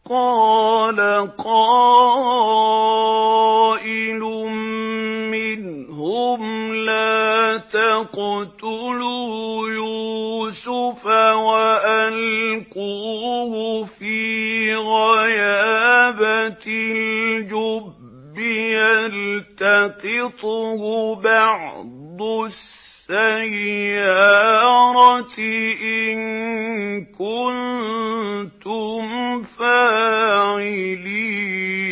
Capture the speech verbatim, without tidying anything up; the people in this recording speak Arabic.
قَالَ قَائِلٌ مِّنْهُمْ لَا تَقْتُلُوا يُوسُفَ وَأَلْقُوهُ فِي غَيَابَتِ الْجُبِّ يَلْتَقِطْهُ بَعْضُ السَّيَّارَةِ إِن كُنتُمْ فَاعِلِينَ